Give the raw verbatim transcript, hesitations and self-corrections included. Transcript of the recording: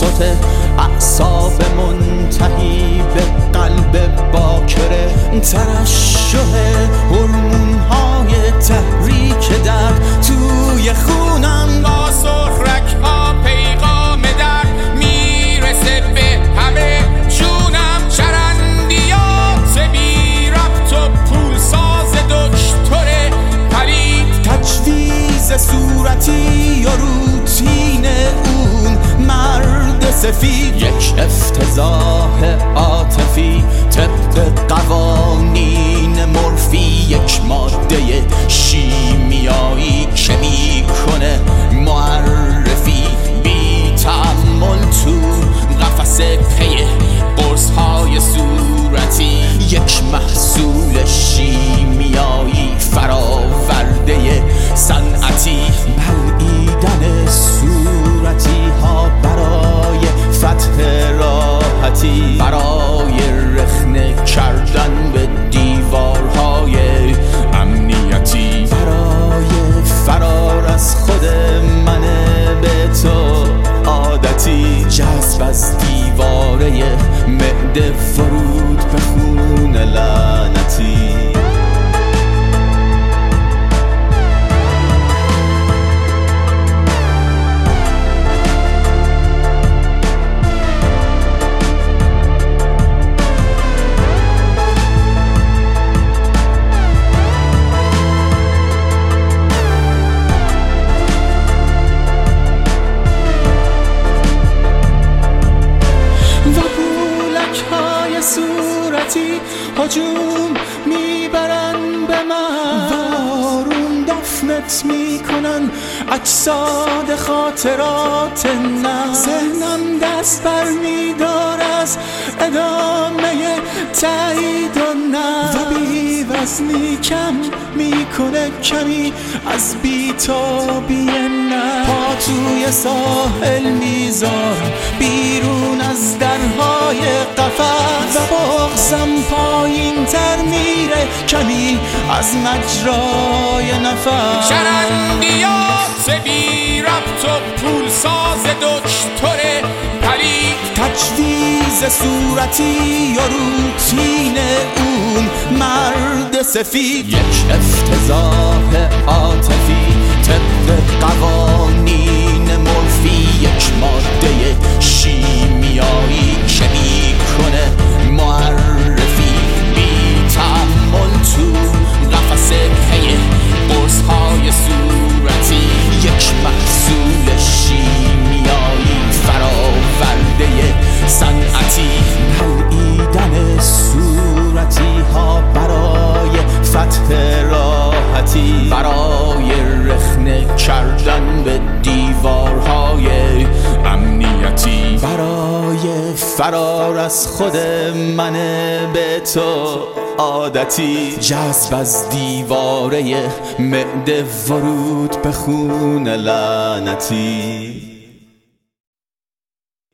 توسط اعصاب منتهی به قلب باکره، ترشح هورمون‌های تحریک درد توی خونم، با سرخرک ها پیغام درد میرسه به همه جونم. شرندیات بی ربط و پولساز دکتر پرید، تجویز صورتی یا روتین اون مرد سفید، یک افتضاح عاطفی طبق قوانین مورفی، یک ماده شیمیایی که میکنه معرفی بی تأمل تو قفس پی قرص‌های صورتی، یک محصول شیمیایی فراورده صنعتی، بلعیدن صورتی ها برای فتح راحتی، برای رخنه کردن به دیوارهای امنیتی، برای فرار از خود من به تو عادتی، جذب از دیواره معده فرود به خون لعنتی. صورتی هجوم میبرن به من، وارون دفنت میکنن اجساد خاطرات نه، ذهنم دست بر میدار از ادامه تایید و نه، و بی وزنی کم میکنه کمی از بیتابی نه، پا توی ساحل میذارم بیرون از درهای قفس، و بغزم پایین تر میره کمی از مجرای نفس. شرندیات بی ربط و پولساز دکتر پرید، تجویز صورتی یا روتین اون مرد سفید، یک افتضاح عاطفی طبق قوانین مورفی، یک ماده شیمیایی که میکنه معرفی بی تأمل تو قفس پی قرص‌های صورتی، یک محصول شیمیایی فراورده صنعتی، بلعیدن صورتی ها برای فتح راحتی، برای رخنه کردن به دیوارهای امنیتی، برای فرار از خود من به تو عادتی، جذب از دیواره معده ورود به خون لعنتی.